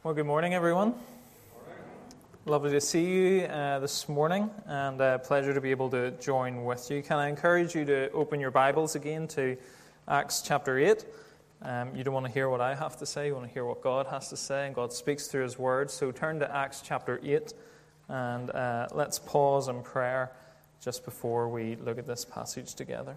Well, good morning, everyone. Lovely to see you this morning, and a pleasure to be able to join with you. Can I encourage you to open your Bibles again to Acts chapter 8? You don't want to hear what I have to say, you want to hear what God has to say, and God speaks through His Word. So turn to Acts chapter 8, and let's pause in prayer just before we look at this passage together.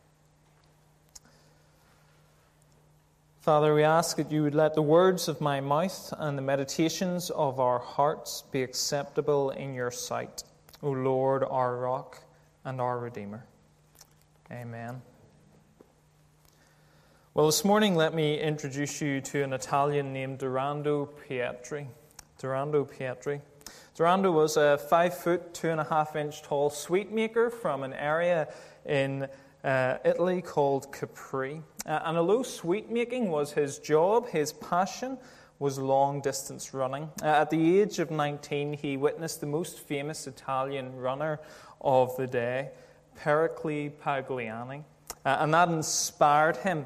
Father, we ask that you would let the words of my mouth and the meditations of our hearts be acceptable in your sight, O Lord, our rock and our Redeemer. Amen. Well, this morning let me introduce you to an Italian named Durando Pietri. Durando Pietri. Durando was a 5 foot, 2.5 inch tall sweet maker from an area in Italy called Capri. And although sweet making was his job, his passion was long distance running. At the age of 19, he witnessed the most famous Italian runner of the day, Pericles Pagliani, and that inspired him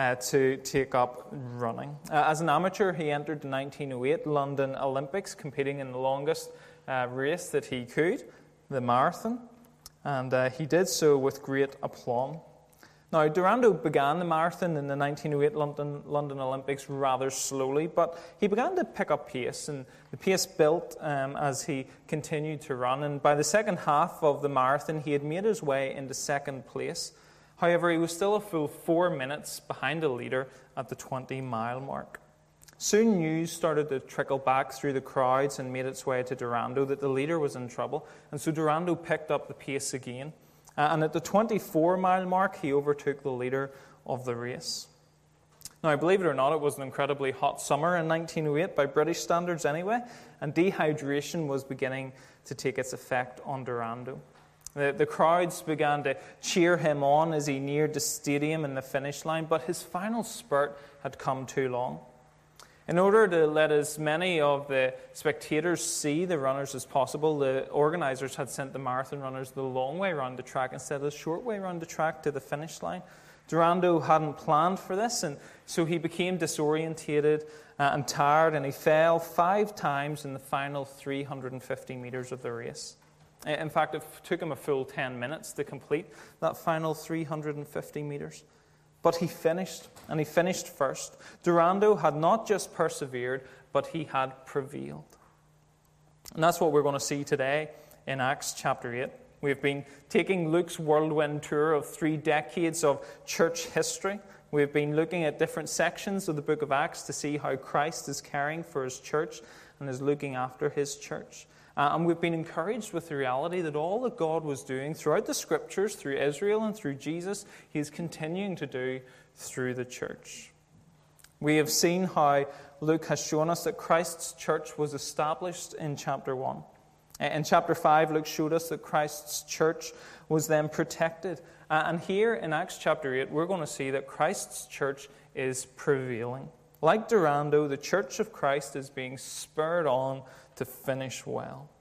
to take up running. As an amateur, he entered the 1908 London Olympics, competing in the longest race that he could, the marathon. And he did so with great aplomb. Now, Durando began the marathon in the 1908 London Olympics rather slowly, but he began to pick up pace, and the pace built as he continued to run. And by the second half of the marathon, he had made his way into second place. However, he was still a full 4 minutes behind the leader at the 20-mile mark. Soon news started to trickle back through the crowds and made its way to Durando that the leader was in trouble. And so Durando picked up the pace again. And at the 24-mile mark, he overtook the leader of the race. Now, believe it or not, it was an incredibly hot summer in 1908, by British standards anyway, and dehydration was beginning to take its effect on Durando. The crowds began to cheer him on as he neared the stadium and the finish line, but his final spurt had come too long. In order to let as many of the spectators see the runners as possible, the organisers had sent the marathon runners the long way around the track instead of the short way around the track to the finish line. Durando hadn't planned for this, and so he became disorientated and tired, and he fell 5 times in the final 350 metres of the race. In fact, it took him a full 10 minutes to complete that final 350 metres. But he finished, and he finished first. Durando had not just persevered, but he had prevailed. And that's what we're going to see today in Acts chapter 8. We've been taking Luke's whirlwind tour of 3 decades of church history. We've been looking at different sections of the book of Acts to see how Christ is caring for his church and is looking after his church. And we've been encouraged with the reality that all that God was doing throughout the Scriptures, through Israel and through Jesus, He is continuing to do through the church. We have seen how Luke has shown us that Christ's church was established in chapter 1. In chapter 5, Luke showed us that Christ's church was then protected. And here in Acts chapter 8, we're going to see that Christ's church is prevailing. Like Durando, the church of Christ is being spurred on to finish well.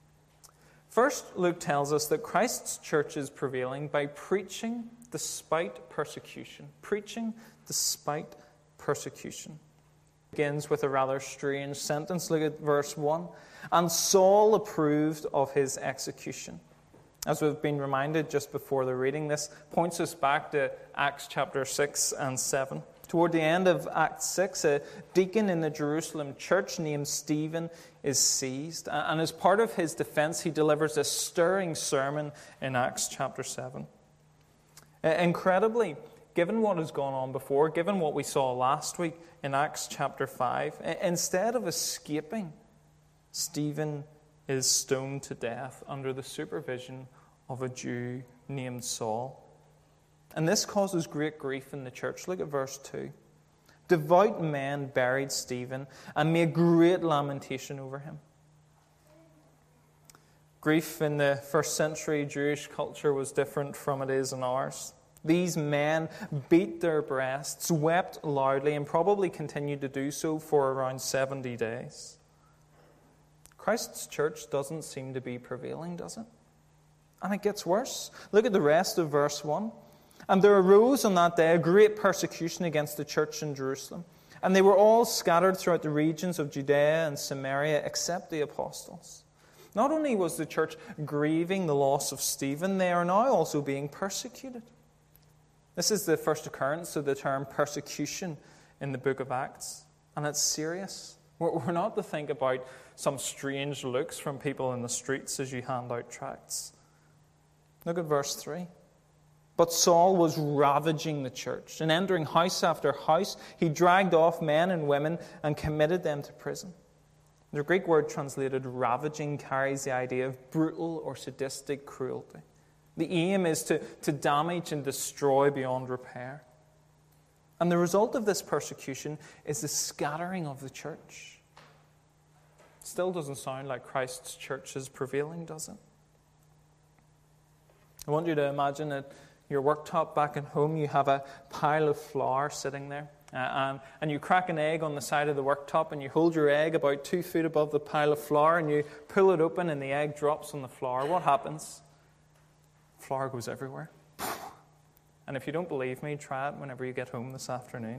First, Luke tells us that Christ's church is prevailing by preaching despite persecution. Preaching despite persecution. It begins with a rather strange sentence. Look at verse 1. And Saul approved of his execution. As we've been reminded just before the reading, this points us back to Acts chapter 6 and 7. Toward the end of Act 6, a deacon in the Jerusalem church named Stephen is seized. And as part of his defense, he delivers a stirring sermon in Acts chapter 7. Incredibly, given what has gone on before, given what we saw last week in Acts chapter 5, instead of escaping, Stephen is stoned to death under the supervision of a Jew named Saul. And this causes great grief in the church. Look at verse 2. Devout men buried Stephen and made great lamentation over him. Grief in the first century Jewish culture was different from it is in ours. These men beat their breasts, wept loudly, and probably continued to do so for around 70 days. Christ's church doesn't seem to be prevailing, does it? And it gets worse. Look at the rest of verse 1. And there arose on that day a great persecution against the church in Jerusalem. And they were all scattered throughout the regions of Judea and Samaria except the apostles. Not only was the church grieving the loss of Stephen, they are now also being persecuted. This is the first occurrence of the term persecution in the book of Acts. And it's serious. We're not to think about some strange looks from people in the streets as you hand out tracts. Look at verse 3. But Saul was ravaging the church, and entering house after house, he dragged off men and women and committed them to prison. The Greek word translated ravaging carries the idea of brutal or sadistic cruelty. The aim is to damage and destroy beyond repair. And the result of this persecution is the scattering of the church. Still doesn't sound like Christ's church is prevailing, does it? I want you to imagine at your worktop back at home, you have a pile of flour sitting there. And you crack an egg on the side of the worktop, and you hold your egg about 2 feet above the pile of flour, and you pull it open, and the egg drops on the flour. What happens? Flour goes everywhere. And if you don't believe me, try it whenever you get home this afternoon.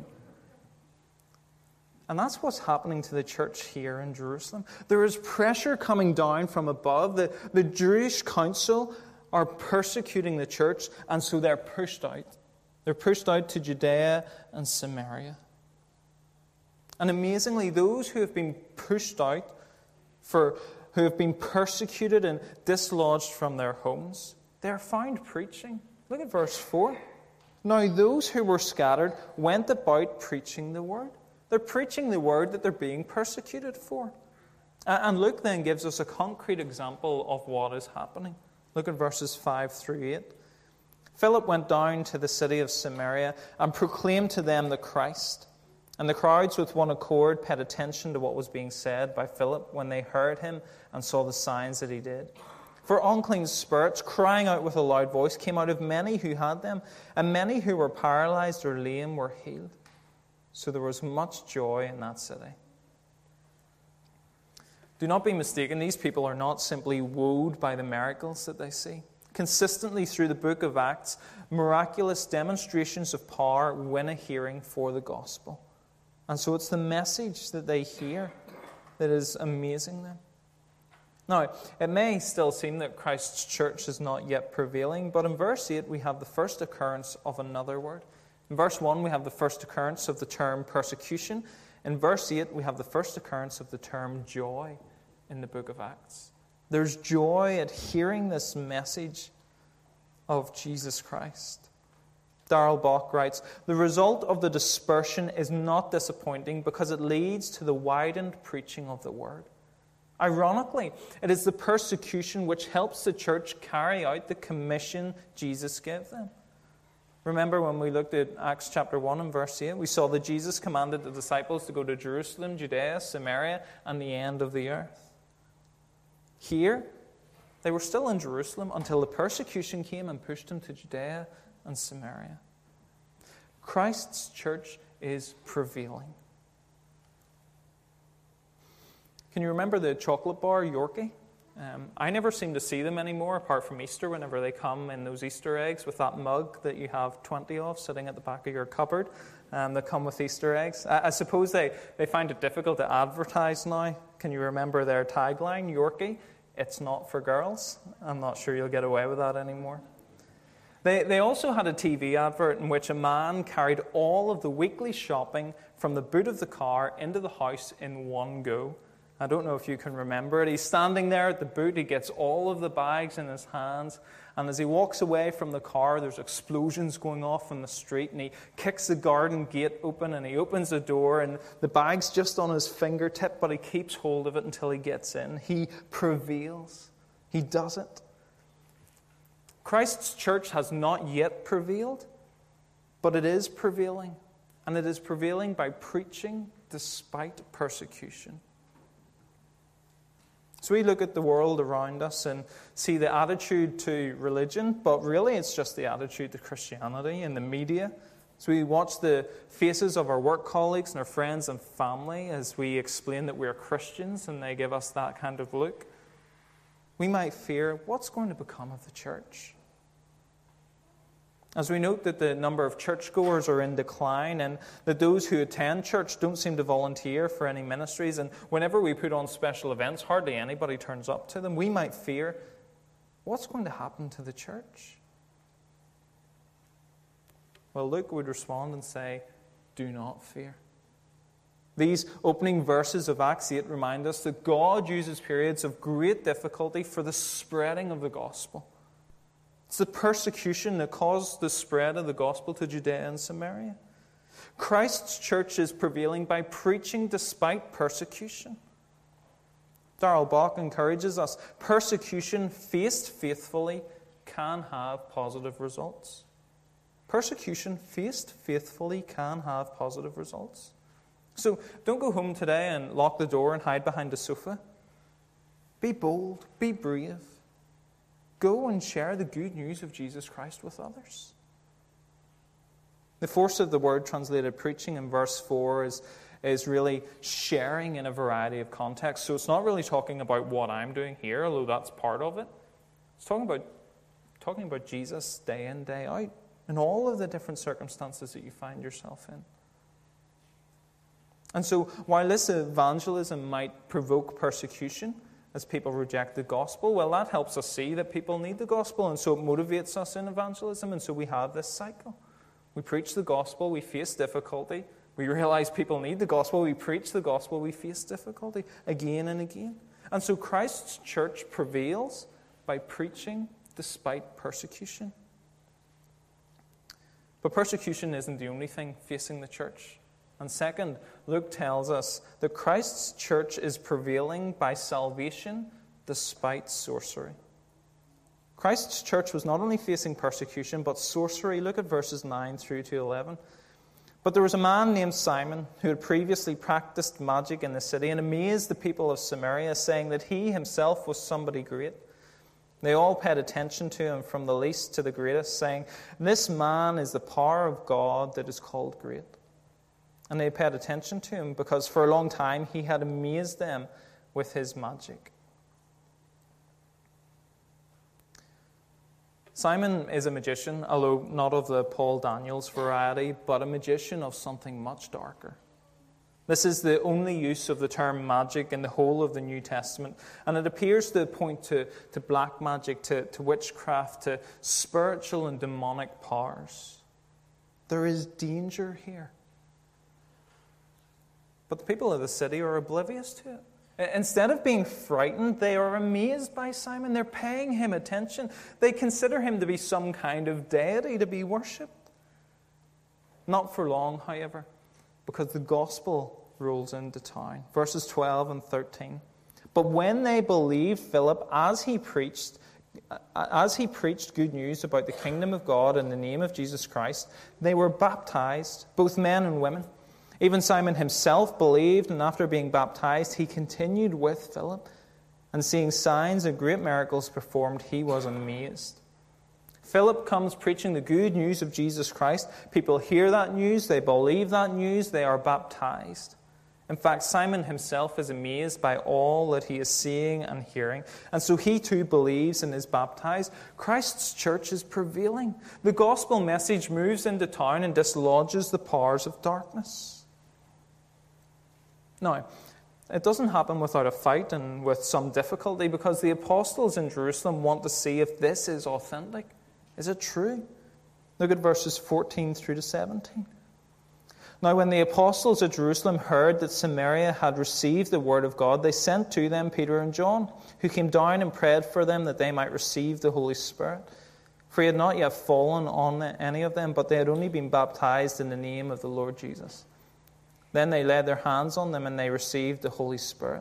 And that's what's happening to the church here in Jerusalem. There is pressure coming down from above. The Jewish council are persecuting the church, and so they're pushed out. They're pushed out to Judea and Samaria. And amazingly, those who have been pushed out, who have been persecuted and dislodged from their homes, they're found preaching. Look at verse 4. Now those who were scattered went about preaching the word. They're preaching the word that they're being persecuted for. And Luke then gives us a concrete example of what is happening. Look at verses 5 through 8. Philip went down to the city of Samaria and proclaimed to them the Christ. And the crowds with one accord paid attention to what was being said by Philip when they heard him and saw the signs that he did. For unclean spirits, crying out with a loud voice, came out of many who had them, and many who were paralyzed or lame were healed. So there was much joy in that city. Do not be mistaken, these people are not simply wowed by the miracles that they see. Consistently through the book of Acts, miraculous demonstrations of power win a hearing for the gospel. And so it's the message that they hear that is amazing them. Now, it may still seem that Christ's church is not yet prevailing, but in verse 8 we have the first occurrence of another word. In verse 1 we have the first occurrence of the term persecution. In verse 8 we have the first occurrence of the term joy in the book of Acts. There's joy at hearing this message of Jesus Christ. Darrell Bock writes, the result of the dispersion is not disappointing because it leads to the widened preaching of the word. Ironically, it is the persecution which helps the church carry out the commission Jesus gave them. Remember when we looked at Acts chapter 1 and verse 8, we saw that Jesus commanded the disciples to go to Jerusalem, Judea, Samaria, and the end of the earth. Here, they were still in Jerusalem until the persecution came and pushed them to Judea and Samaria. Christ's church is prevailing. Can you remember the chocolate bar, Yorkie? I never seem to see them anymore, apart from Easter, whenever they come in those Easter eggs with that mug that you have 20 of sitting at the back of your cupboard. That come with Easter eggs. I suppose they find it difficult to advertise now. Can you remember their tagline, Yorkie? It's not for girls. I'm not sure you'll get away with that anymore. They also had a TV advert in which a man carried all of the weekly shopping from the boot of the car into the house in one go. I don't know if you can remember it. He's standing there at the boot. He gets all of the bags in his hands. And as he walks away from the car, there's explosions going off in the street. And he kicks the garden gate open and he opens the door. And the bag's just on his fingertip, but he keeps hold of it until he gets in. He prevails. He does it. Christ's church has not yet prevailed, but it is prevailing. And it is prevailing by preaching despite persecution. So we look at the world around us and see the attitude to religion, but really it's just the attitude to Christianity in the media. So we watch the faces of our work colleagues and our friends and family as we explain that we're Christians and they give us that kind of look. We might fear, what's going to become of the church? As we note that the number of churchgoers are in decline and that those who attend church don't seem to volunteer for any ministries, and whenever we put on special events, hardly anybody turns up to them, we might fear, what's going to happen to the church? Well, Luke would respond and say, do not fear. These opening verses of Acts 8 remind us that God uses periods of great difficulty for the spreading of the gospel. It's the persecution that caused the spread of the gospel to Judea and Samaria. Christ's church is prevailing by preaching despite persecution. Darrell Bock encourages us, persecution faced faithfully can have positive results. Persecution faced faithfully can have positive results. So don't go home today and lock the door and hide behind the sofa. Be bold, be brave. Go and share the good news of Jesus Christ with others. The force of the word translated preaching in verse 4 is really sharing in a variety of contexts. So it's not really talking about what I'm doing here, although that's part of it. It's talking about Jesus day in, day out, in all of the different circumstances that you find yourself in. And so while this evangelism might provoke persecution, as people reject the gospel, well, that helps us see that people need the gospel, and so it motivates us in evangelism, and so we have this cycle. We preach the gospel, we face difficulty, we realize people need the gospel, we preach the gospel, we face difficulty again and again. And so Christ's church prevails by preaching despite persecution. But persecution isn't the only thing facing the church. And second, Luke tells us that Christ's church is prevailing by salvation despite sorcery. Christ's church was not only facing persecution, but sorcery. Look at verses 9 through to 11. But there was a man named Simon who had previously practiced magic in the city and amazed the people of Samaria, saying that he himself was somebody great. They all paid attention to him from the least to the greatest, saying, "This man is the power of God that is called great." And they paid attention to him because for a long time he had amazed them with his magic. Simon is a magician, although not of the Paul Daniels variety, but a magician of something much darker. This is the only use of the term magic in the whole of the New Testament, and it appears to point to black magic, to witchcraft, to spiritual and demonic powers. There is danger here. But the people of the city are oblivious to it. Instead of being frightened, they are amazed by Simon. They're paying him attention. They consider him to be some kind of deity to be worshipped. Not for long, however, because the gospel rolls into town. Verses 12 and 13. But when they believed Philip as he preached good news about the kingdom of God in the name of Jesus Christ, they were baptized, both men and women. Even Simon himself believed, and after being baptized, he continued with Philip. And seeing signs and great miracles performed, he was amazed. Philip comes preaching the good news of Jesus Christ. People hear that news, they believe that news, they are baptized. In fact, Simon himself is amazed by all that he is seeing and hearing. And so he too believes and is baptized. Christ's church is prevailing. The gospel message moves into town and dislodges the powers of darkness. Now, it doesn't happen without a fight and with some difficulty, because the apostles in Jerusalem want to see if this is authentic. Is it true? Look at verses 14 through to 17. Now, when the apostles at Jerusalem heard that Samaria had received the word of God, they sent to them Peter and John, who came down and prayed for them that they might receive the Holy Spirit. For he had not yet fallen on any of them, but they had only been baptized in the name of the Lord Jesus. Then they laid their hands on them and they received the Holy Spirit.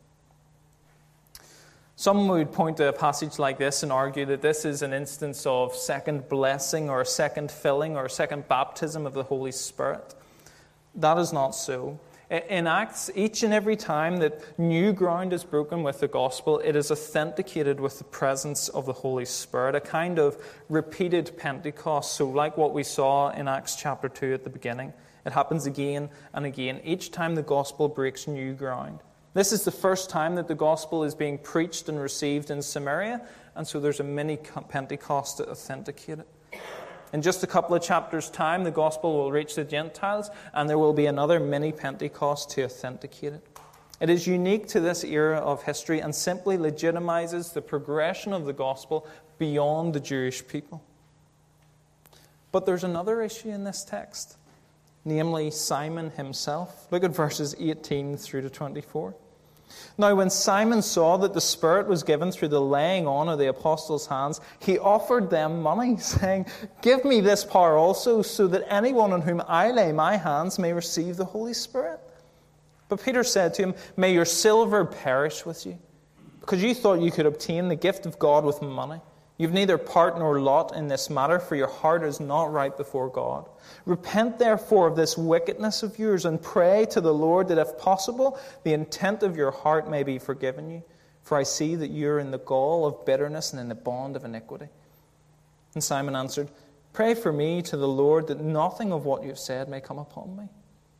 Some would point to a passage like this and argue that this is an instance of second blessing or a second filling or a second baptism of the Holy Spirit. That is not so. In Acts, each and every time that new ground is broken with the gospel, it is authenticated with the presence of the Holy Spirit, a kind of repeated Pentecost. So like what we saw in Acts chapter 2 at the beginning, it happens again and again, each time the gospel breaks new ground. This is the first time that the gospel is being preached and received in Samaria, and so there's a mini Pentecost to authenticate it. In just a couple of chapters' time, the gospel will reach the Gentiles, and there will be another mini Pentecost to authenticate it. It is unique to this era of history and simply legitimizes the progression of the gospel beyond the Jewish people. But there's another issue in this text, namely Simon himself. Look at verses 18 through to 24. Now, when Simon saw that the Spirit was given through the laying on of the apostles' hands, he offered them money, saying, "Give me this power also, so that anyone on whom I lay my hands may receive the Holy Spirit." But Peter said to him, "May your silver perish with you, because you thought you could obtain the gift of God with money. You've neither part nor lot in this matter, for your heart is not right before God. Repent therefore of this wickedness of yours, and pray to the Lord that if possible, the intent of your heart may be forgiven you. For I see that you are in the gall of bitterness and in the bond of iniquity." And Simon answered, "Pray for me to the Lord that nothing of what you have said may come upon me."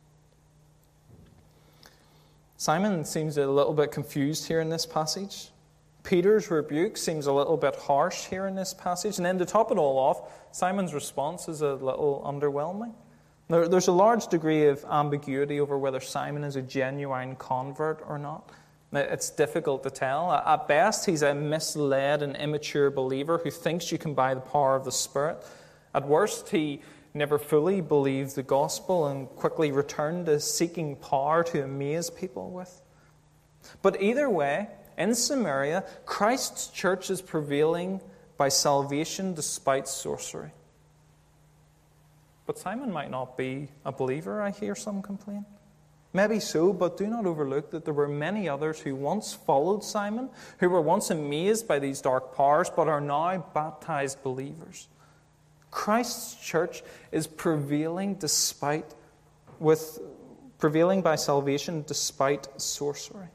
Simon seems a little bit confused here in this passage. Peter's rebuke seems a little bit harsh here in this passage. And then to top it all off, Simon's response is a little underwhelming. There's a large degree of ambiguity over whether Simon is a genuine convert or not. It's difficult to tell. At best, he's a misled and immature believer who thinks you can buy the power of the Spirit. At worst, he never fully believed the gospel and quickly returned to seeking power to amaze people with. But either way, in Samaria, Christ's church is prevailing by salvation despite sorcery. But Simon might not be a believer, I hear some complain. Maybe so, but do not overlook that there were many others who once followed Simon, who were once amazed by these dark powers, but are now baptized believers. Christ's church is prevailing by salvation despite sorcery.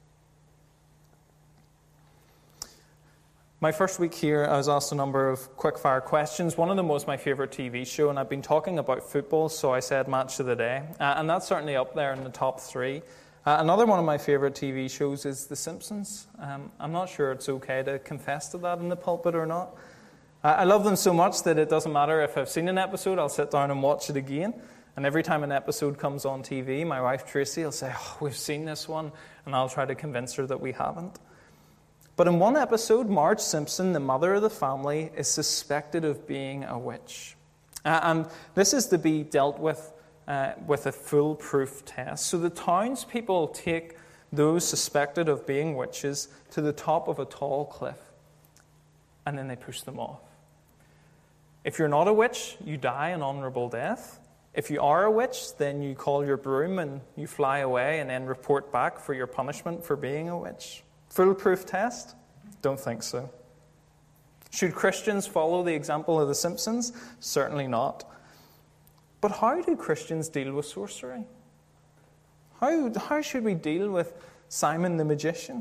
My first week here, I was asked a number of quick-fire questions. One of them was my favourite TV show, and I've been talking about football, so I said Match of the Day. And that's certainly up there in the top 3. Another one of my favourite TV shows is The Simpsons. I'm not sure it's okay to confess to that in the pulpit or not. I love them so much that it doesn't matter if I've seen an episode, I'll sit down and watch it again. And every time an episode comes on TV, my wife Tracy will say, "Oh, we've seen this one," and I'll try to convince her that we haven't. But in one episode, Marge Simpson, the mother of the family, is suspected of being a witch. And this is to be dealt with a foolproof test. So the townspeople take those suspected of being witches to the top of a tall cliff, and then they push them off. If you're not a witch, you die an honourable death. If you are a witch, then you call your broom and you fly away and then report back for your punishment for being a witch. Foolproof test? Don't think so. Should Christians follow the example of The Simpsons? Certainly not. But how do Christians deal with sorcery? How should we deal with Simon the magician?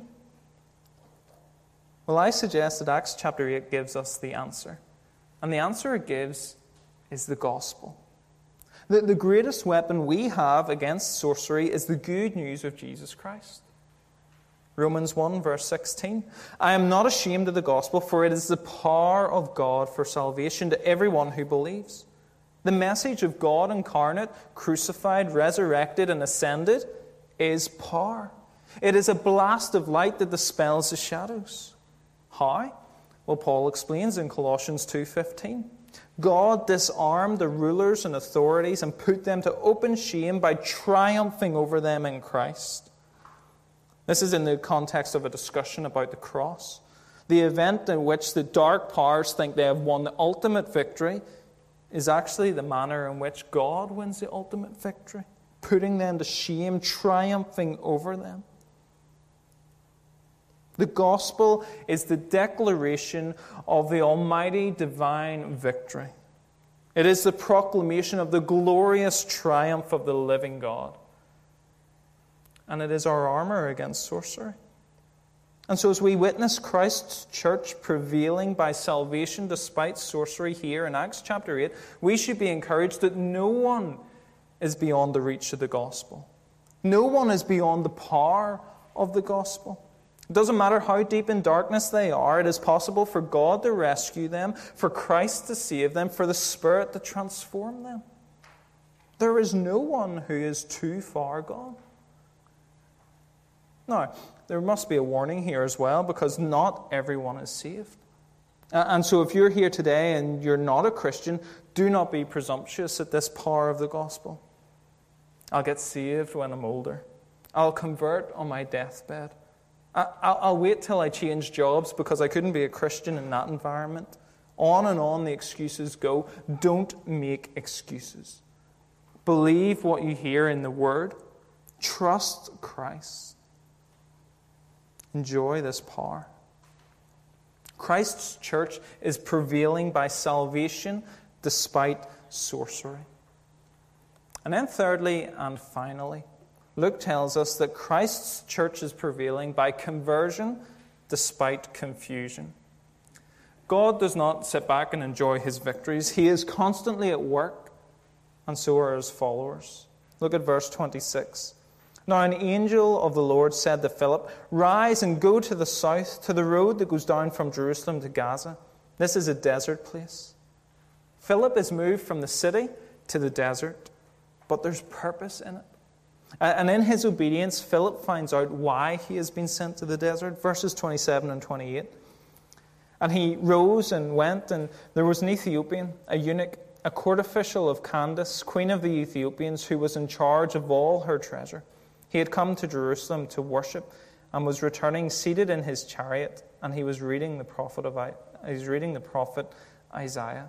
Well, I suggest that Acts chapter 8 gives us the answer. And the answer it gives is the gospel. The greatest weapon we have against sorcery is the good news of Jesus Christ. Romans 1, verse 16. "I am not ashamed of the gospel, for it is the power of God for salvation to everyone who believes." The message of God incarnate, crucified, resurrected, and ascended is power. It is a blast of light that dispels the shadows. How? Well, Paul explains in Colossians 2:15. God disarmed the rulers and authorities and put them to open shame by triumphing over them in Christ. This is in the context of a discussion about the cross. The event in which the dark powers think they have won the ultimate victory is actually the manner in which God wins the ultimate victory, putting them to shame, triumphing over them. The gospel is the declaration of the almighty divine victory. It is the proclamation of the glorious triumph of the living God. And it is our armor against sorcery. And so as we witness Christ's church prevailing by salvation despite sorcery here in Acts chapter 8, we should be encouraged that no one is beyond the reach of the gospel. No one is beyond the power of the gospel. It doesn't matter how deep in darkness they are, it is possible for God to rescue them, for Christ to save them, for the Spirit to transform them. There is no one who is too far gone. Now, there must be a warning here as well, because not everyone is saved. And so if you're here today and you're not a Christian, do not be presumptuous at this power of the gospel. I'll get saved when I'm older. I'll convert on my deathbed. I'll wait till I change jobs because I couldn't be a Christian in that environment. On and on the excuses go. Don't make excuses. Believe what you hear in the Word. Trust Christ. Enjoy this power. Christ's church is prevailing by salvation despite sorcery. And then thirdly and finally, Luke tells us that Christ's church is prevailing by conversion despite confusion. God does not sit back and enjoy his victories. He is constantly at work, and so are his followers. Look at verse 26. Now an angel of the Lord said to Philip, "Rise and go to the south, to the road that goes down from Jerusalem to Gaza. This is a desert place." Philip is moved from the city to the desert, but there's purpose in it. And in his obedience, Philip finds out why he has been sent to the desert. Verses 27 and 28. And he rose and went, and there was an Ethiopian, a eunuch, a court official of Candace, queen of the Ethiopians, who was in charge of all her treasure. He had come to Jerusalem to worship and was returning seated in his chariot, and he was reading the prophet Isaiah.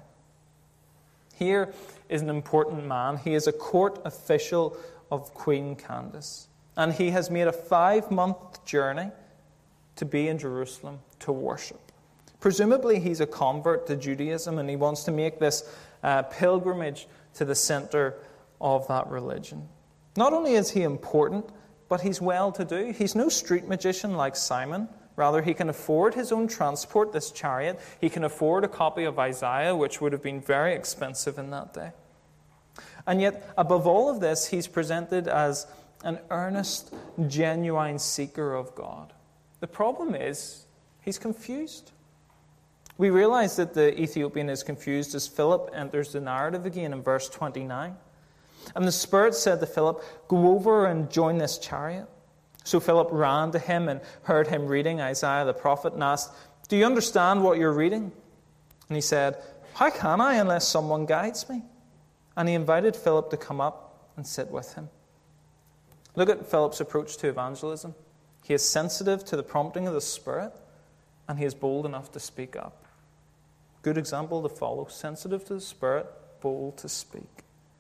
Here is an important man. He is a court official of Queen Candace, and he has made a 5-month journey to be in Jerusalem to worship. Presumably he's a convert to Judaism, and he wants to make this pilgrimage to the center of that religion. Not only is he important, but he's well-to-do. He's no street magician like Simon. Rather, he can afford his own transport, this chariot. He can afford a copy of Isaiah, which would have been very expensive in that day. And yet, above all of this, he's presented as an earnest, genuine seeker of God. The problem is, he's confused. We realize that the Ethiopian is confused as Philip enters the narrative again in verse 29. And the Spirit said to Philip, "Go over and join this chariot." So Philip ran to him and heard him reading Isaiah the prophet and asked, "Do you understand what you're reading?" And he said, "How can I unless someone guides me?" And he invited Philip to come up and sit with him. Look at Philip's approach to evangelism. He is sensitive to the prompting of the Spirit, and he is bold enough to speak up. Good example to follow. Sensitive to the Spirit, bold to speak.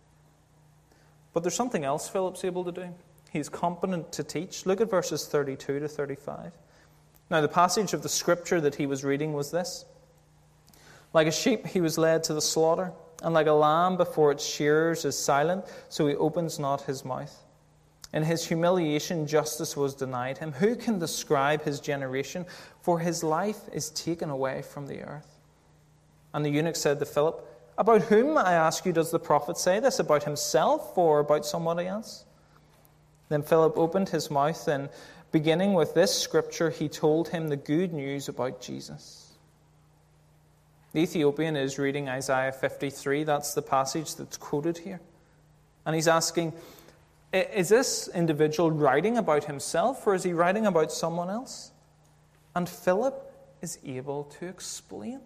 But there's something else Philip's able to do. He's competent to teach. Look at verses 32 to 35. Now, the passage of the scripture that he was reading was this. Like a sheep he was led to the slaughter, and like a lamb before its shearers is silent, so he opens not his mouth. In his humiliation, justice was denied him. Who can describe his generation? For his life is taken away from the earth. And the eunuch said to Philip, "About whom, I ask you, does the prophet say this? About himself or about somebody else?" Then Philip opened his mouth, and beginning with this scripture, he told him the good news about Jesus. The Ethiopian is reading Isaiah 53. That's the passage that's quoted here. And he's asking, is this individual writing about himself, or is he writing about someone else? And Philip is able to explain.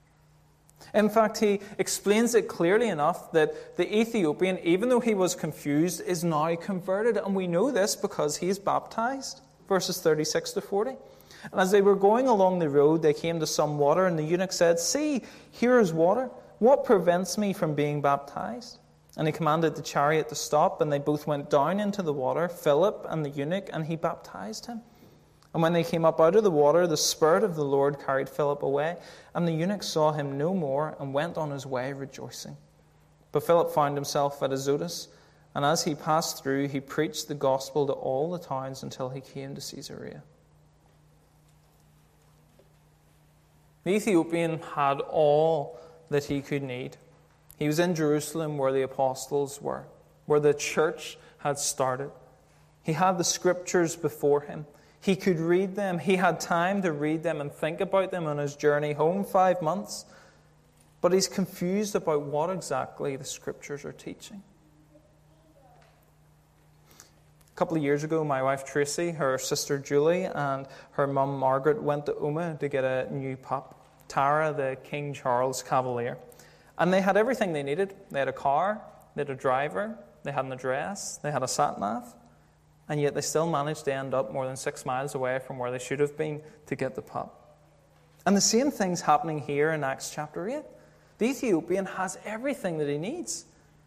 In fact, he explains it clearly enough that the Ethiopian, even though he was confused, is now converted. And we know this because he's baptized. Verses 36 to 40. And as they were going along the road, they came to some water, and the eunuch said, "See, here is water. What prevents me from being baptized?" And he commanded the chariot to stop, and they both went down into the water, Philip and the eunuch, and he baptized him. And when they came up out of the water, the Spirit of the Lord carried Philip away, and the eunuch saw him no more and went on his way rejoicing. But Philip found himself at Azotus, and as he passed through, he preached the gospel to all the towns until he came to Caesarea. The Ethiopian had all that he could need. He was in Jerusalem where the apostles were, where the church had started. He had the scriptures before him. He could read them. He had time to read them and think about them on his journey home, 5 months. But he's confused about what exactly the Scriptures are teaching. A couple of years ago, my wife Tracy, her sister Julie, and her mum Margaret went to Oma to get a new pup, Tara, the King Charles Cavalier. And they had everything they needed. They had a car, they had a driver, they had an address, they had a sat-nav. And yet they still managed to end up more than 6 miles away from where they should have been to get the pup. And the same thing's happening here in Acts chapter 8. The Ethiopian has everything that he needs.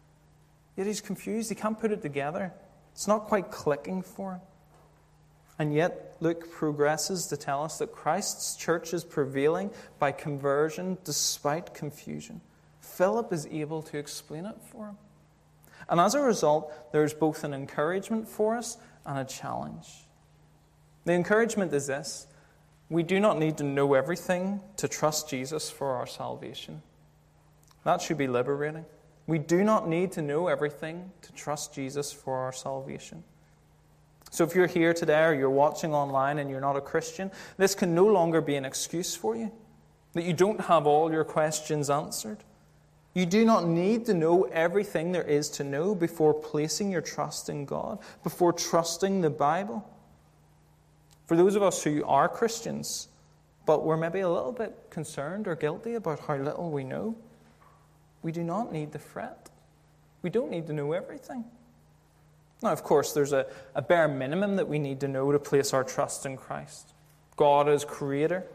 Yet he's confused. He can't put it together. It's not quite clicking for him. And yet Luke progresses to tell us that Christ's church is prevailing by conversion despite confusion. Philip is able to explain it for him. And as a result, there's both an encouragement for us and a challenge. The encouragement is this: we do not need to know everything to trust Jesus for our salvation. That should be liberating. We do not need to know everything to trust Jesus for our salvation. So if you're here today or you're watching online and you're not a Christian, this can no longer be an excuse for you, that you don't have all your questions answered. You do not need to know everything there is to know before placing your trust in God, before trusting the Bible. For those of us who are Christians, but we're maybe a little bit concerned or guilty about how little we know, we do not need to fret. We don't need to know everything. Now, of course, there's a bare minimum that we need to know to place our trust in Christ. God as Creator,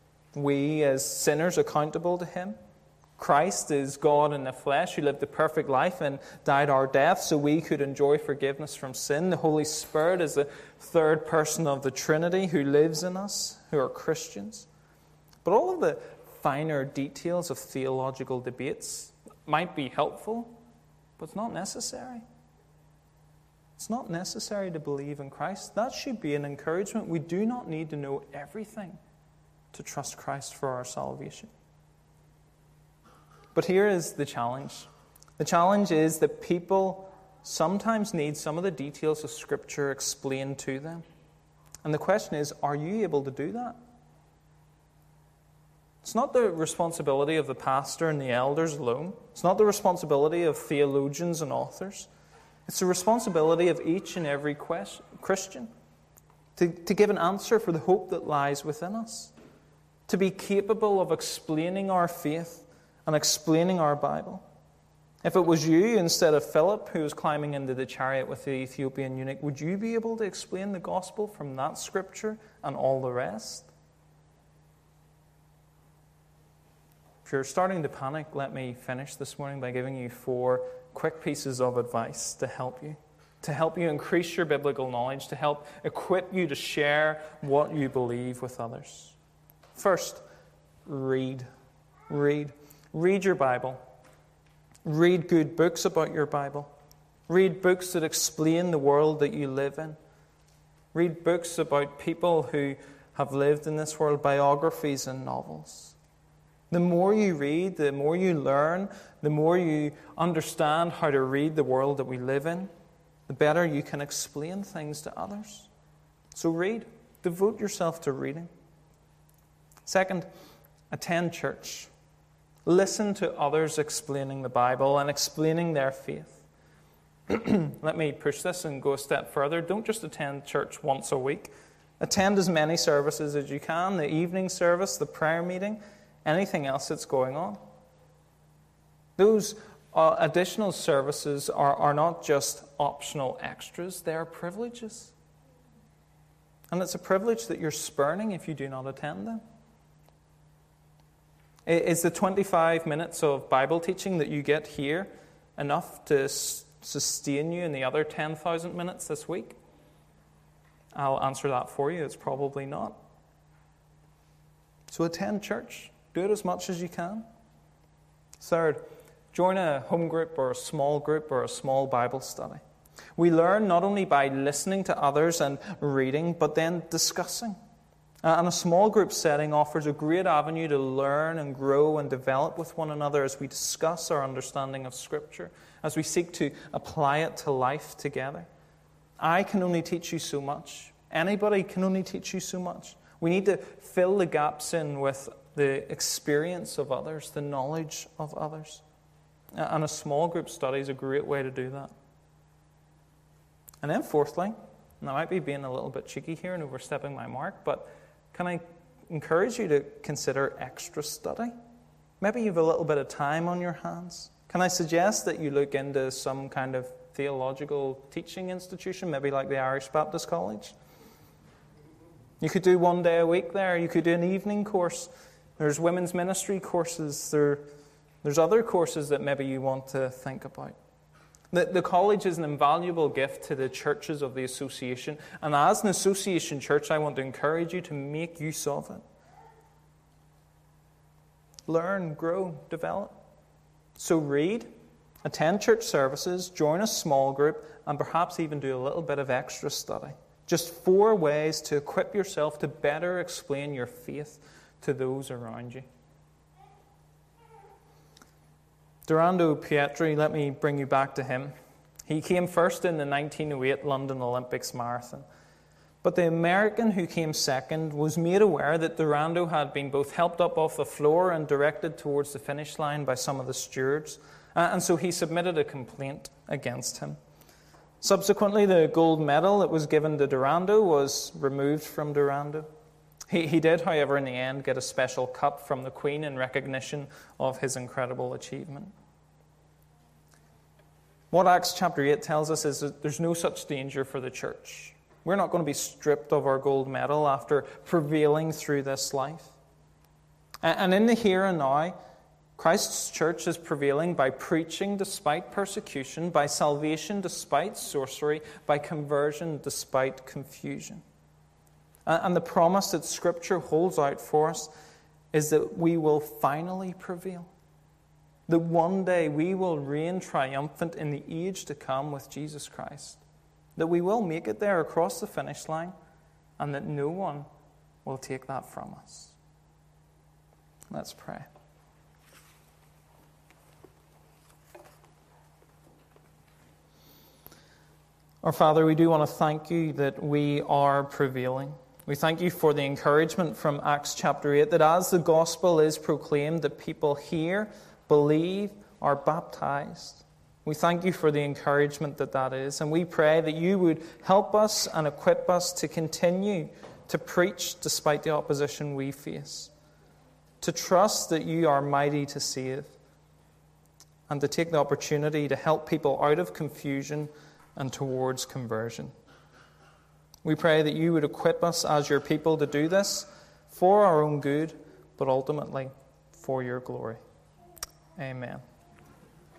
we as sinners accountable to Him. Christ is God in the flesh who lived the perfect life and died our death so we could enjoy forgiveness from sin. The Holy Spirit is the third person of the Trinity who lives in us, who are Christians. But all of the finer details of theological debates might be helpful, but it's not necessary. It's not necessary to believe in Christ. That should be an encouragement. We do not need to know everything to trust Christ for our salvation. But here is the challenge. The challenge is that people sometimes need some of the details of Scripture explained to them. And the question is, are you able to do that? It's not the responsibility of the pastor and the elders alone. It's not the responsibility of theologians and authors. It's the responsibility of each and every Christian to give an answer for the hope that lies within us, to be capable of explaining our faith and explaining our Bible. If it was you instead of Philip who was climbing into the chariot with the Ethiopian eunuch, would you be able to explain the gospel from that Scripture and all the rest? If you're starting to panic, let me finish this morning by giving you 4 quick pieces of advice to help you increase your biblical knowledge, to help equip you to share what you believe with others. First, read. Read your Bible. Read good books about your Bible. Read books that explain the world that you live in. Read books about people who have lived in this world, biographies and novels. The more you read, the more you learn, the more you understand how to read the world that we live in, the better you can explain things to others. So read. Devote yourself to reading. Second, attend church. Listen to others explaining the Bible and explaining their faith. Let me push this and go a step further. Don't just attend church once a week. Attend as many services as you can, the evening service, the prayer meeting, anything else that's going on. Those additional services are not just optional extras, they are privileges. And it's a privilege that you're spurning if you do not attend them. Is the 25 minutes of Bible teaching that you get here enough to sustain you in the other 10,000 minutes this week? I'll answer that for you. It's probably not. So attend church. Do it as much as you can. Third, join a home group or a small Bible study. We learn not only by listening to others and reading, but then discussing. And a small group setting offers a great avenue to learn and grow and develop with one another as we discuss our understanding of Scripture, as we seek to apply it to life together. I can only teach you so much. Anybody can only teach you so much. We need to fill the gaps in with the experience of others, the knowledge of others. And a small group study is a great way to do that. And then fourthly, and I might be being a little bit cheeky here and overstepping my mark, but can I encourage you to consider extra study? Maybe you have a little bit of time on your hands. Can I suggest that you look into some kind of theological teaching institution, maybe like the Irish Baptist College? You could do 1 day a week there. You could do an evening course. There's women's ministry courses. There's other courses that maybe you want to think about. The college is an invaluable gift to the churches of the association. And as an association church, I want to encourage you to make use of it. Learn, grow, develop. So read, attend church services, join a small group, and perhaps even do a little bit of extra study. Just 4 ways to equip yourself to better explain your faith to those around you. Dorando Pietri, let me bring you back to him. He came first in the 1908 London Olympics marathon. But the American who came second was made aware that Dorando had been both helped up off the floor and directed towards the finish line by some of the stewards, and so he submitted a complaint against him. Subsequently, the gold medal that was given to Dorando was removed from Dorando. He did, however, in the end get a special cup from the Queen in recognition of his incredible achievement. What Acts chapter 8 tells us is that there's no such danger for the church. We're not going to be stripped of our gold medal after prevailing through this life. And in the here and now, Christ's church is prevailing by preaching despite persecution, by salvation despite sorcery, by conversion despite confusion. And the promise that Scripture holds out for us is that we will finally prevail. That one day we will reign triumphant in the age to come with Jesus Christ. That we will make it there across the finish line, and that no one will take that from us. Let's pray. Our Father, we do want to thank you that we are prevailing. We thank you for the encouragement from Acts chapter 8, that as the gospel is proclaimed, that people hear, believe, are baptized. We thank you for the encouragement that is, and we pray that you would help us and equip us to continue to preach despite the opposition we face, to trust that you are mighty to save, and to take the opportunity to help people out of confusion and towards conversion. We pray that you would equip us as your people to do this for our own good, but ultimately for your glory. Amen.